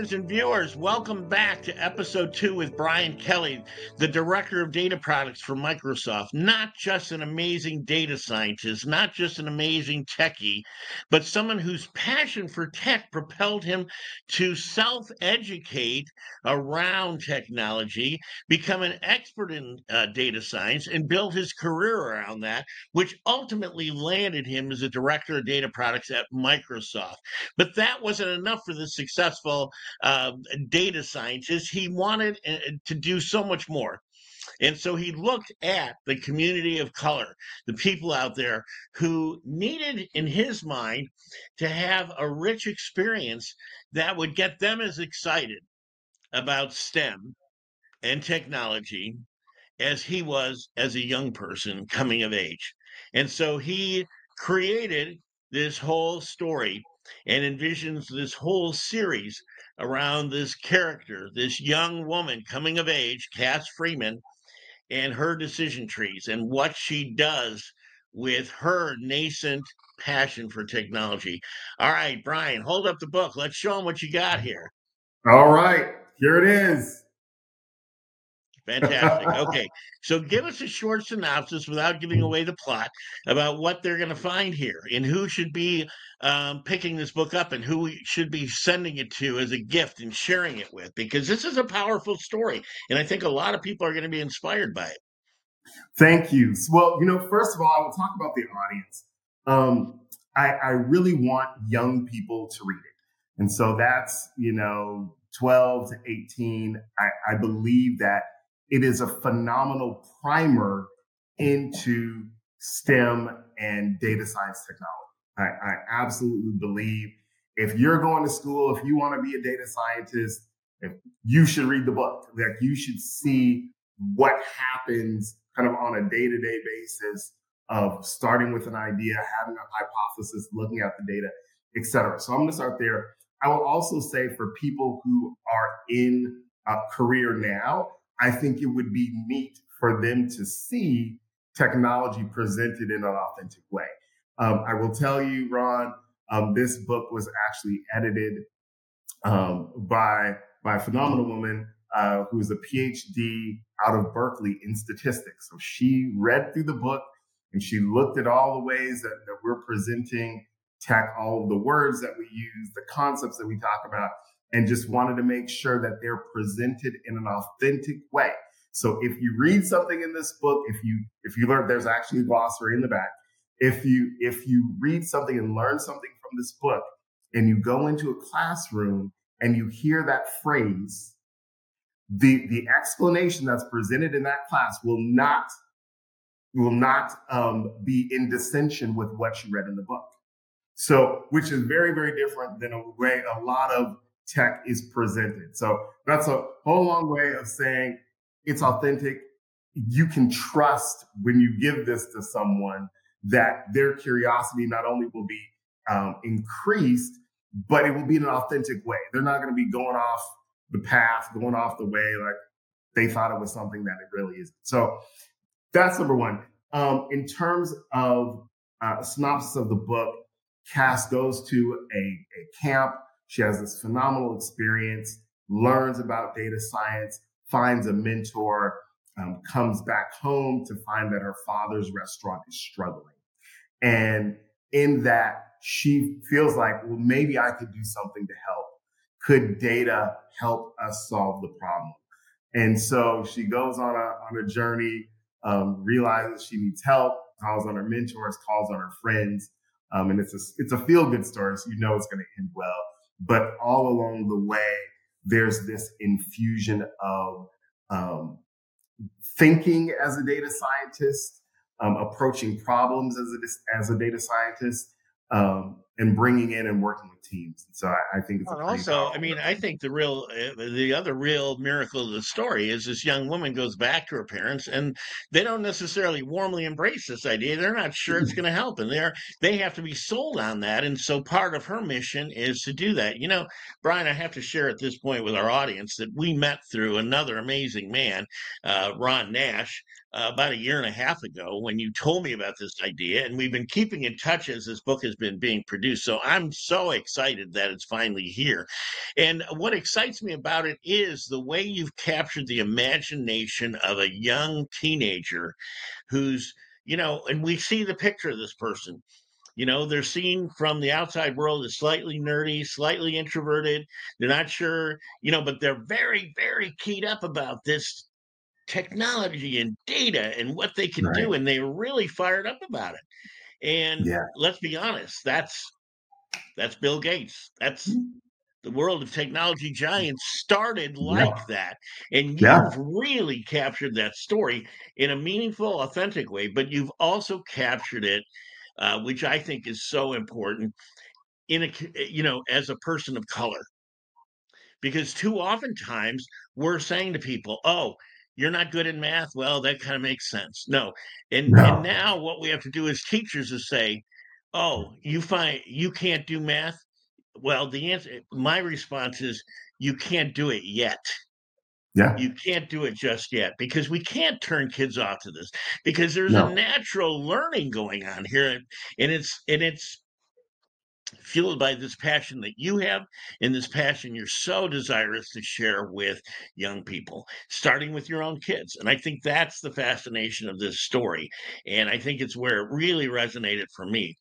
listeners and viewers, welcome back to episode 2 with Brian Kelly, the director of data products for Microsoft. Not just an amazing data scientist, not just an amazing techie, but someone whose passion for tech propelled him to self-educate around technology, become an expert in data science, and build his career around that, which ultimately landed him as a director of data products at Microsoft. But that wasn't enough for the successful data scientist. He wanted to do so much more. And so he looked at the community of color, the people out there who needed, in his mind, to have a rich experience that would get them as excited about STEM and technology as he was as a young person coming of age. And so he created this whole story and envisions this whole series around this character, this young woman coming of age, Cass Freeman, and her decision trees and what she does with her nascent passion for technology. All right, Brian, hold up the book. Let's show them what you got here. All right, here it is. Fantastic. Okay, so give us a short synopsis without giving away the plot about what they're going to find here and who should be picking this book up and who we should be sending it to as a gift and sharing it with, because this is a powerful story. And I think a lot of people are going to be inspired by it. Thank you. Well, first of all, I will talk about the audience. I really want young people to read it. And so that's, 12 to 18. I believe that it is a phenomenal primer into STEM and data science technology. I absolutely believe if you're going to school, if you want to be a data scientist, you should read the book. Like, you should see what happens kind of on a day-to-day basis of starting with an idea, having a hypothesis, looking at the data, et cetera. So I'm going to start there. I will also say for people who are in a career now, I think it would be neat for them to see technology presented in an authentic way. I will tell you, Ron, this book was actually edited by a phenomenal woman who is a PhD out of Berkeley in statistics. So she read through the book and she looked at all the ways that we're presenting tech, all of the words that we use, the concepts that we talk about, and just wanted to make sure that they're presented in an authentic way. So if you read something in this book, if you learn, there's actually a glossary in the back. If you read something and learn something from this book, and you go into a classroom and you hear that phrase, the explanation that's presented in that class will not be in dissension with what you read in the book. So, which is very, very different than a way a lot of tech is presented. So that's a whole long way of saying it's authentic. You can trust when you give this to someone that their curiosity not only will be increased, but it will be in an authentic way. They're not going to be going off the path, going off the way like they thought it was something that it really isn't. So that's number one. In terms of a synopsis of the book, Cass goes to a camp. She has this phenomenal experience, learns about data science, finds a mentor, comes back home to find that her father's restaurant is struggling. And in that, she feels like, well, maybe I could do something to help. Could data help us solve the problem? And so she goes on a journey, realizes she needs help, calls on her mentors, calls on her friends. And it's a feel-good story, so it's going to end well. But all along the way, there's this infusion of thinking as a data scientist, approaching problems as a data scientist, and bringing in and working with teams. So I think it's I think the other real miracle of the story is this young woman goes back to her parents and they don't necessarily warmly embrace this idea. They're not sure it's going to help, and they have to be sold on that. And so part of her mission is to do that. Brian, I have to share at this point with our audience that we met through another amazing man, Ron Nash, about a year and a half ago when you told me about this idea, and we've been keeping in touch as this book has been being produced. introduced. So I'm so excited that it's finally here. And what excites me about it is the way you've captured the imagination of a young teenager who's, and we see the picture of this person. They're seen from the outside world as slightly nerdy, slightly introverted. They're not sure, but they're very, very keyed up about this technology and data and what they can Right. do. And they're really fired up about it. And Yeah. let's be honest, that's Bill Gates. That's the world of technology giants started like Yeah. that. And Yeah. you've really captured that story in a meaningful, authentic way, but you've also captured it, which I think is so important as a person of color, because too oftentimes we're saying to people, oh, you're not good in math. Well, that kind of makes sense. No. And No. now what we have to do as teachers is say, oh, you find you can't do math. Well, my response is, you can't do it yet. Yeah. You can't do it just yet, because we can't turn kids off to this, because there's a No. natural learning going on here. And it's fueled by this passion that you have, and this passion you're so desirous to share with young people, starting with your own kids. And I think that's the fascination of this story. And I think it's where it really resonated for me.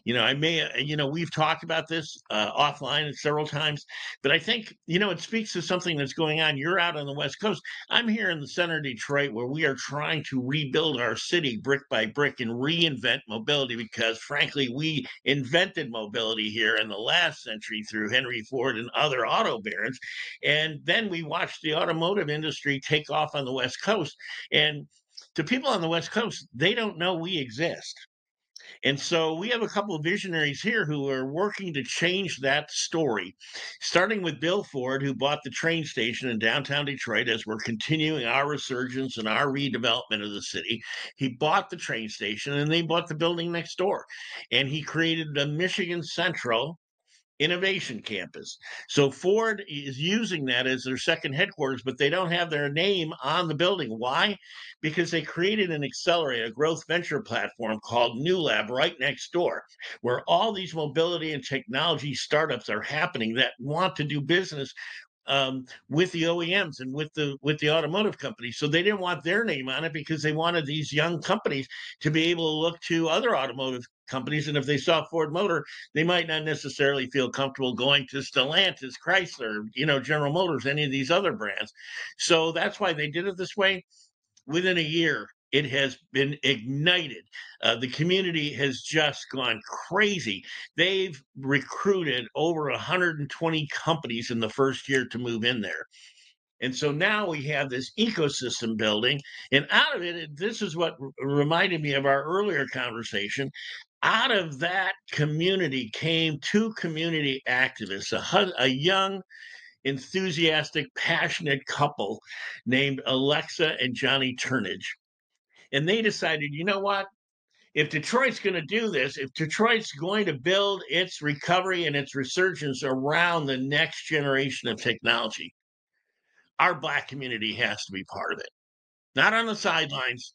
We've talked about this offline several times, but I think, it speaks to something that's going on. You're out on the West Coast. I'm here in the center of Detroit, where we are trying to rebuild our city brick by brick and reinvent mobility, because frankly, we invented mobility here in the last century through Henry Ford and other auto barons. And then we watched the automotive industry take off on the West Coast. And to people on the West Coast, they don't know we exist. And so we have a couple of visionaries here who are working to change that story, starting with Bill Ford, who bought the train station in downtown Detroit as we're continuing our resurgence and our redevelopment of the city. He bought the train station, and they bought the building next door. And he created the Michigan Central Innovation Campus. So Ford is using that as their second headquarters, but they don't have their name on the building. Why? Because they created an accelerator, a growth venture platform called New Lab right next door, where all these mobility and technology startups are happening that want to do business with the OEMs and with the automotive companies. So they didn't want their name on it, because they wanted these young companies to be able to look to other automotive companies. And if they saw Ford Motor, they might not necessarily feel comfortable going to Stellantis, Chrysler, General Motors, any of these other brands. So that's why they did it this way. Within a year, it has been ignited. The community has just gone crazy. They've recruited over 120 companies in the first year to move in there. And so now we have this ecosystem building. And out of it, this is what reminded me of our earlier conversation. Out of that community came two community activists, a young, enthusiastic, passionate couple named Alexa and Johnny Turnage. And they decided, you know what? If Detroit's going to do this, if Detroit's going to build its recovery and its resurgence around the next generation of technology, our Black community has to be part of it. Not on the sidelines,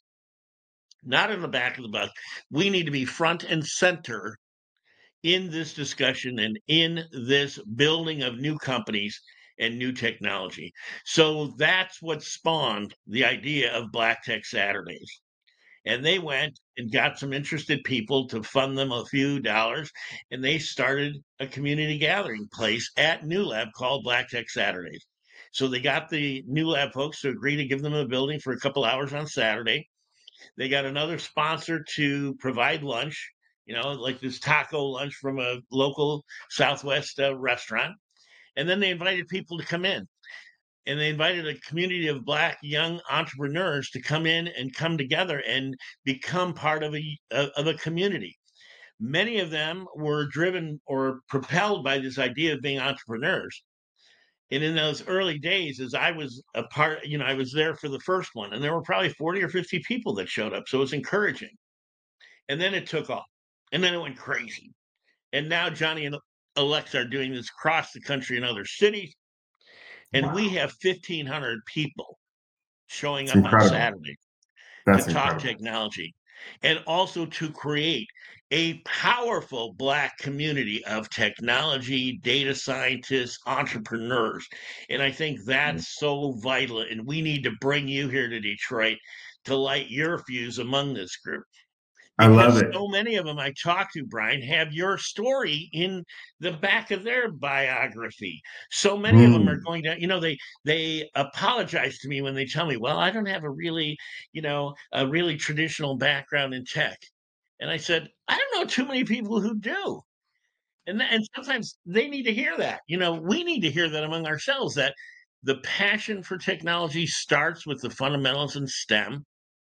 not in the back of the bus. We need to be front and center in this discussion and in this building of new companies and new technology. So that's what spawned the idea of Black Tech Saturdays. And they went and got some interested people to fund them a few dollars, and they started a community gathering place at New Lab called Black Tech Saturdays. So they got the New Lab folks to agree to give them a building for a couple hours on Saturday. They got another sponsor to provide lunch, like this taco lunch from a local Southwest restaurant. And then they invited people to come in. And they invited a community of Black young entrepreneurs to come in and come together and become part of a community. Many of them were driven or propelled by this idea of being entrepreneurs. And in those early days, as I was a part, I was there for the first one, and there were probably 40 or 50 people that showed up. So it was encouraging. And then it took off, and then it went crazy. And now Johnny and Alexa are doing this across the country in other cities. And we have 1,500 people showing It's up on incredible. Saturday to That's talk incredible. technology. and also to create a powerful Black community of technology, data scientists, entrepreneurs. And I think that's so vital. And we need to bring you here to Detroit to light your fuse among this group. I love Because it. so many of them I talk to, Brian, have your story in the back of their biography. So many of them are Mm. going to, they apologize to me when they tell me, well, I don't have a really traditional background in tech. And I said, I don't know too many people who do. And sometimes they need to hear that. We need to hear that among ourselves, that the passion for technology starts with the fundamentals in STEM.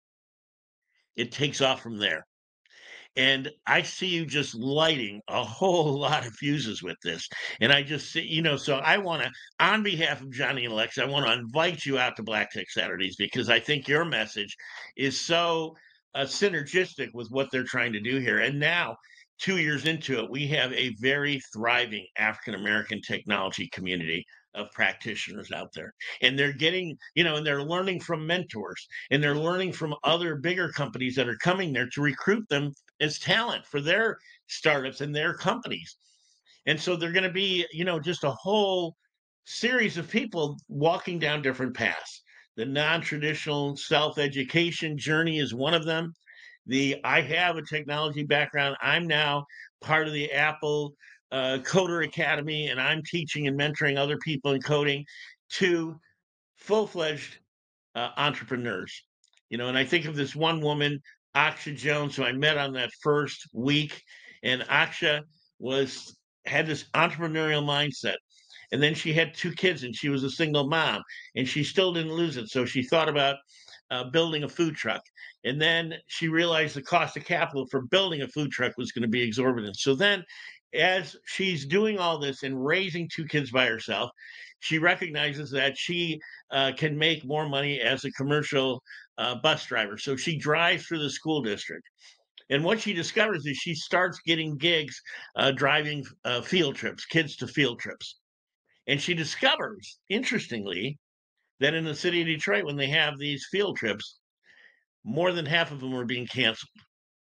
It takes off from there. And I see you just lighting a whole lot of fuses with this. And I just see, so I want to, on behalf of Johnny and Alexa, I want to invite you out to Black Tech Saturdays, because I think your message is so synergistic with what they're trying to do here. And now, 2 years into it, we have a very thriving African American technology community of practitioners out there. And they're getting, and they're learning from mentors, and they're learning from other bigger companies that are coming there to recruit them as talent for their startups and their companies. And so they're going to be, just a whole series of people walking down different paths. The non-traditional self-education journey is one of them. I have a technology background. I'm now part of the Apple Coder Academy, and I'm teaching and mentoring other people in coding, to full-fledged entrepreneurs. And I think of this one woman, Aksha Jones, who I met on that first week, and Aksha had this entrepreneurial mindset. And then she had 2 kids, and she was a single mom, and she still didn't lose it. So she thought about building a food truck. And then she realized the cost of capital for building a food truck was going to be exorbitant. So then, as she's doing all this and raising 2 kids by herself, she recognizes that she can make more money as a commercial bus driver. So she drives through the school district. And what she discovers is she starts getting gigs driving field trips, kids to field trips. And she discovers, interestingly, that in the city of Detroit, when they have these field trips, more than half of them are being canceled.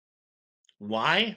Why?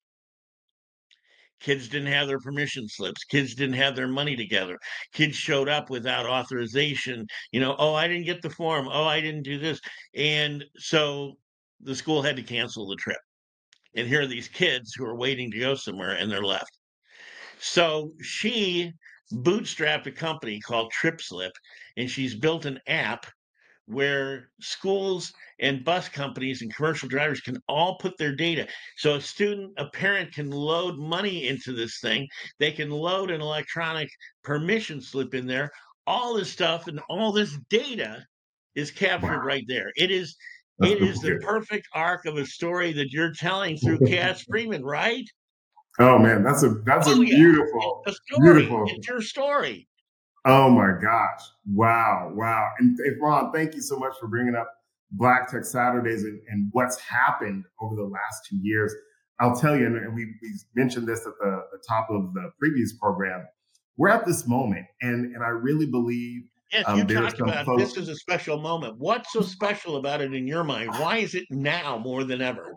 Kids didn't have their permission slips. Kids didn't have their money together. Kids showed up without authorization. Oh, I didn't get the form. Oh, I didn't do this. And so the school had to cancel the trip. And here are these kids who are waiting to go somewhere, and they're left. So she bootstrapped a company called TripSlip, and she's built an app where schools and bus companies and commercial drivers can all put their data. So a parent can load money into this thing. They can load an electronic permission slip in there. All this stuff and all this data is captured Wow. right there. It is That's the good. perfect arc of a story that you're telling through Cass Freeman, right? Oh man, that's a Oh yeah, beautiful, it's a story. beautiful. It's your story. Oh my gosh. Wow. Wow. And Ron, thank you so much for bringing up Black Tech Saturdays and what's happened over the last 2 years. I'll tell you, and we mentioned this at the top of the previous program. We're at this moment, and I really believe Yes, you there's talked some about folks. this is a special moment. What's so special about it in your mind? Why is it now more than ever?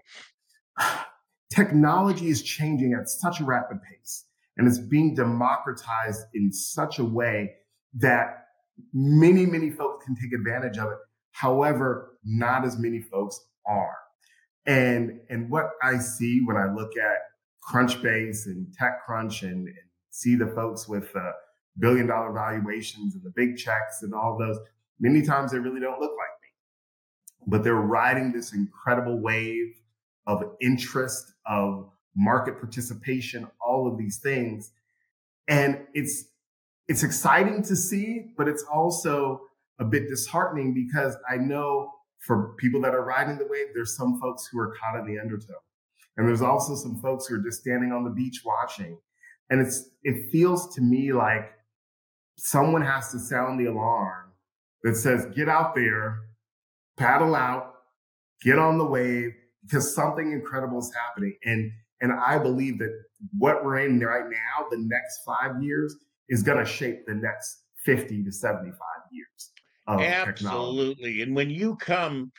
Technology is changing at such a rapid pace, and it's being democratized in such a way that many folks can take advantage of it. However, not as many folks are. And what I see when I look at Crunchbase and TechCrunch and see the folks with billion-dollar valuations and the big checks and all those, many times they really don't look like me, but they're riding this incredible wave of interest, of market participation, all of these things. And it's exciting to see, but it's also a bit disheartening, because I know for people that are riding the wave, there's some folks who are caught in the undertow. And there's also some folks who are just standing on the beach watching. And it feels to me like someone has to sound the alarm that says, get out there, paddle out, get on the wave, because something incredible is happening. And I believe that what we're in right now, the next 5 years, is going to shape the next 50 to 75 years of technology. Absolutely. And when you come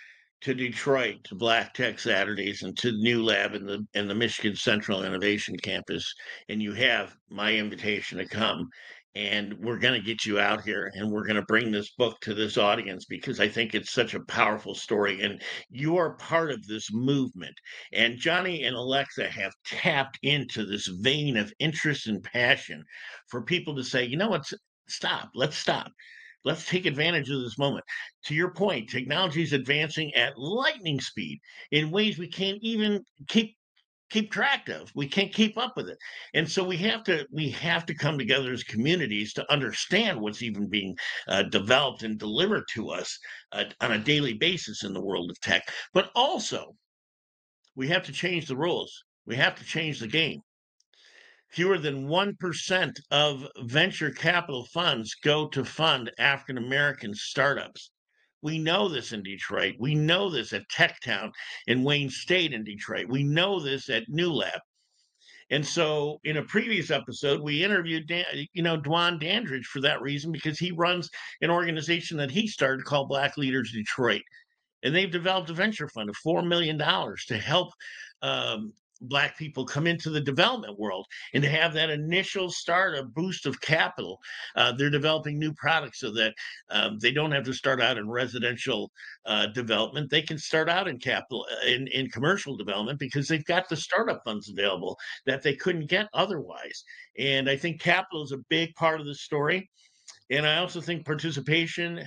to Detroit, to Black Tech Saturdays, and to the New Lab in the Michigan Central Innovation Campus, and you have my invitation to come. And we're going to get you out here, and we're going to bring this book to this audience because I think it's such a powerful story, and you are part of this movement. And Johnny and Alexa have tapped into this vein of interest and passion for people to say, you know what, stop, let's stop. Let's take advantage of this moment. To your point, technology is advancing at lightning speed in ways we can't even keep track of. We can't keep up with it. And so we have to come together as communities to understand what's even being developed and delivered to us on a daily basis in the world of tech. But also, we have to change the rules. We have to change the game. Fewer than 1% of venture capital funds go to fund African American startups. We know this in Detroit. We know this at TechTown in Wayne State in Detroit. We know this at New Lab. And so, in a previous episode, we interviewed Dwan Dandridge for that reason because he runs an organization that he started called Black Leaders Detroit, and they've developed a venture fund of $4 million to help um, Black people come into the development world and to have that initial start, a boost of capital. They're developing new products so that they don't have to start out in residential development. They can start out in capital in commercial development because they've got the startup funds available that they couldn't get otherwise. And I think capital is a big part of the story. And I also think participation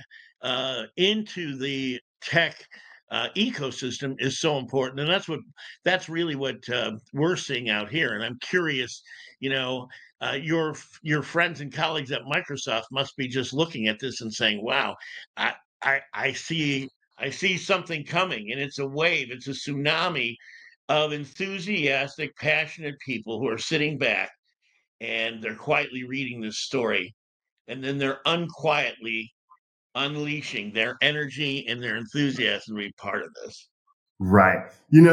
into the tech ecosystem is so important, and that's really what we're seeing out here. And I'm curious, you know, your friends and colleagues at Microsoft must be just looking at this and saying, "Wow, I I see something coming, and it's a wave, it's a tsunami of enthusiastic, passionate people who are sitting back and they're quietly reading this story, and then they're unquietly unleashing their energy and their enthusiasm to be part of this." Right.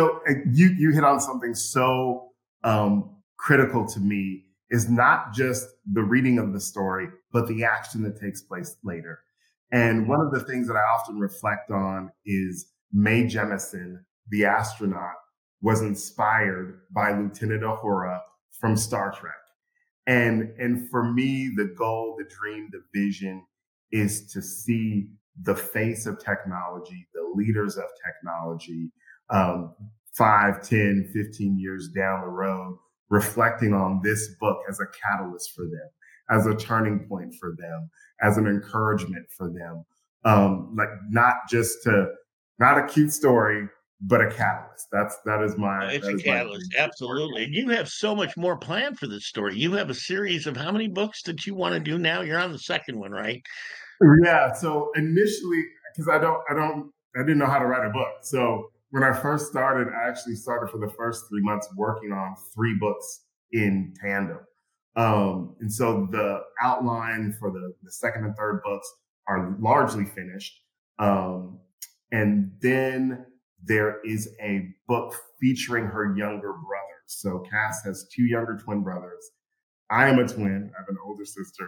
You hit on something so critical to me is not just the reading of the story, but the action that takes place later. And one of the things that I often reflect on is Mae Jemison, the astronaut, was inspired by Lieutenant Uhura from Star Trek. And for me, the goal, the dream, the vision is to see the face of technology, the leaders of technology, um, 5, 10, 15 years down the road, reflecting on this book as a catalyst for them, as a turning point for them, as an encouragement for them. Like not a cute story, but a catalyst. It's That a is my catalyst, dream. absolutely. And you have so much more planned for this story. You have a series of how many books that you want to do now? You're on the second one, right? Yeah. So initially, because I didn't know how to write a book. So when I first started, I actually started for the first 3 months working on 3 books in tandem. And so the outline for the second and third books are largely finished. Um, and then there is a book featuring her younger brothers. So Cass has 2 younger twin brothers. I am a twin. I have an older sister.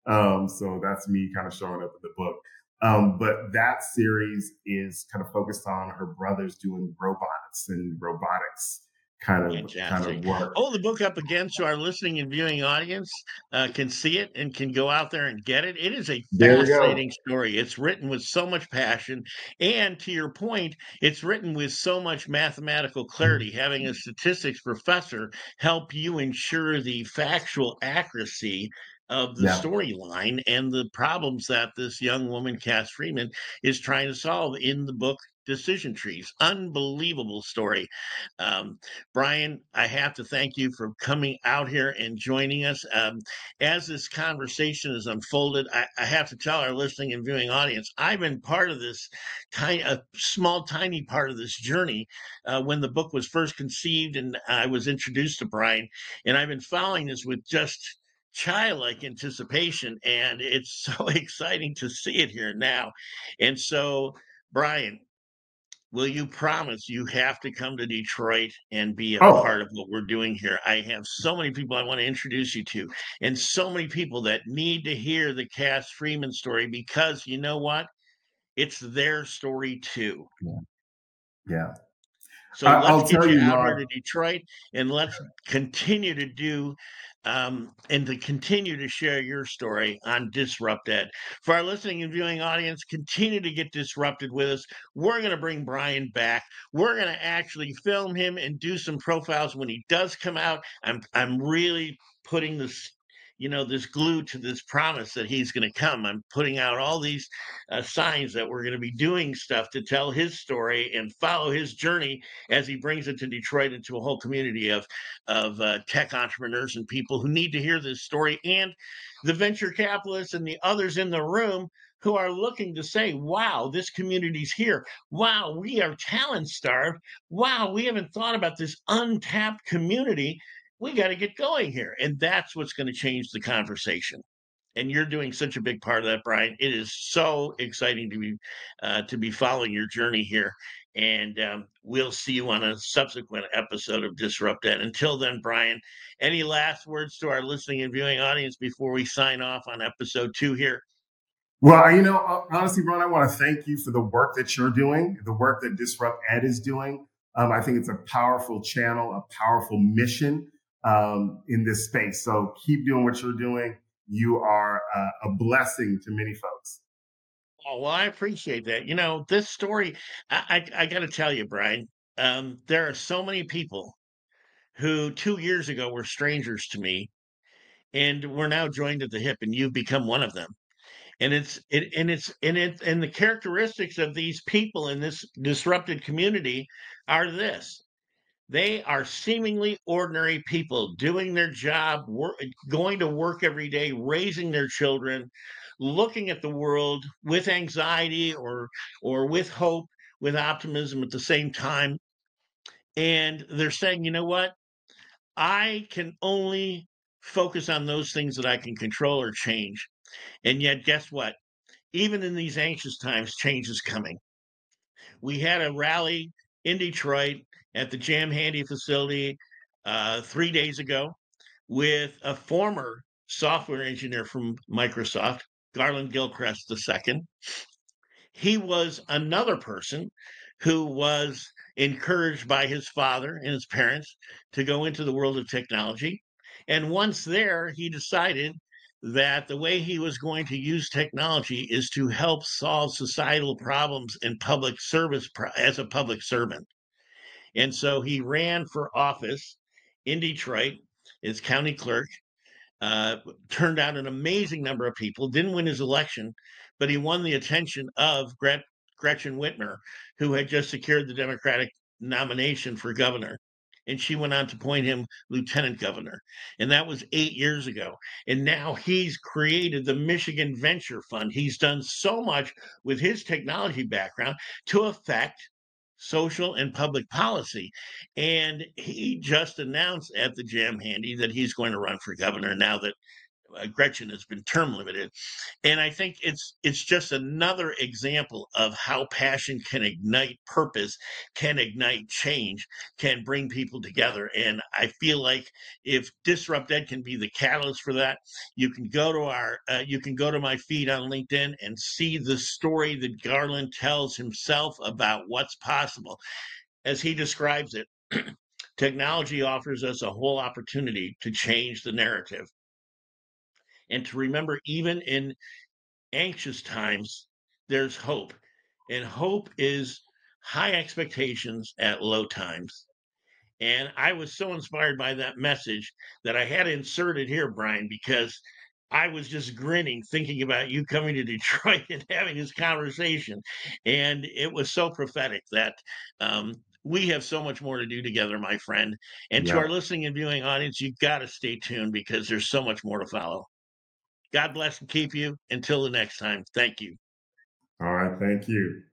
So that's me kind of showing up in the book. But that series is kind of focused on her brothers doing robots and robotics kind of Fantastic. work. Hold the book up again so our listening and viewing audience can see it and can go out there and get it. It is a There we go. fascinating story. It's written with so much passion. And to your point, it's written with so much mathematical clarity. Having a statistics professor help you ensure the factual accuracy of the Yeah. storyline and the problems that this young woman, Cass Freeman, is trying to solve in the book Decision Trees. Unbelievable story. Um, Brian, I have to thank you for coming out here and joining us. As this conversation has unfolded, I have to tell our listening and viewing audience, I've been part of this a small, tiny part of this journey when the book was first conceived and I was introduced to Brian. And I've been following this with just childlike anticipation. And it's so exciting to see it here now. And so, Brian, will you promise you have to come to Detroit and be a part Oh, of what we're doing here? I have so many people I want to introduce you to, and so many people that need to hear the Cass Freeman story because you know what? It's their story too. Yeah. So let's I'll get tell you you, out here Ron. to Detroit and let's continue to do and to continue to share your story on Disrupt Ed. For our listening and viewing audience, continue to get disrupted with us. We're going to bring Brian back. We're going to actually film him and do some profiles when he does come out. I'm really putting this, this glue to this promise that he's going to come. I'm putting out all these signs that we're going to be doing stuff to tell his story and follow his journey as he brings it to Detroit into a whole community of tech entrepreneurs and people who need to hear this story, and the venture capitalists and the others in the room who are looking to say, wow, this community's here. Wow, we are talent starved. Wow, we haven't thought about this untapped community. We got to get going here. And that's what's going to change the conversation. And you're doing such a big part of that, Brian. It is so exciting to be following your journey here. And we'll see you on a subsequent episode of Disrupt Ed. Until then, Brian, any last words to our listening and viewing audience before we sign off on episode 2 here? Well, honestly, Ron, I want to thank you for the work that you're doing, the work that Disrupt Ed is doing. I think it's a powerful channel, a powerful mission in this space. So keep doing what you're doing. You are a blessing to many folks. Oh, well, I appreciate that. This story, I got to tell you, Brian, there are so many people who 2 years ago were strangers to me, and we're now joined at the hip, and you've become one of them. And and the characteristics of these people in this disrupted community are this: they are seemingly ordinary people doing their job, going to work every day, raising their children, looking at the world with anxiety or with hope, with optimism at the same time. And they're saying, you know what? I can only focus on those things that I can control or change. And yet, guess what? Even in these anxious times, change is coming. We had a rally in Detroit at the Jam Handy facility 3 days ago with a former software engineer from Microsoft, Garland Gilchrist II. He was another person who was encouraged by his father and his parents to go into the world of technology. And once there, he decided that the way he was going to use technology is to help solve societal problems in public service as a public servant. And so he ran for office in Detroit as county clerk, uh, turned out an amazing number of people, didn't win his election, but he won the attention of Gretchen Whitmer, who had just secured the Democratic nomination for governor. And she went on to appoint him lieutenant governor. And that was 8 years ago. And now he's created the Michigan Venture Fund. He's done so much with his technology background to affect social and public policy. And he just announced at the Jam Handy that he's going to run for governor now that Gretchen has been term limited. And I think it's just another example of how passion can ignite purpose, can ignite change, can bring people together. And I feel like if Disrupt Ed can be the catalyst for that, you can go to my feed on LinkedIn and see the story that Garland tells himself about what's possible. As he describes it, technology offers us a whole opportunity to change the narrative and to remember, even in anxious times, there's hope. And hope is high expectations at low times. And I was so inspired by that message that I had to insert it here, Brian, because I was just grinning thinking about you coming to Detroit and having this conversation. And it was so prophetic that we have so much more to do together, my friend. And to Yeah. our listening and viewing audience, you got to stay tuned because there's so much more to follow. God bless and keep you. Until the next time, thank you. All right. Thank you.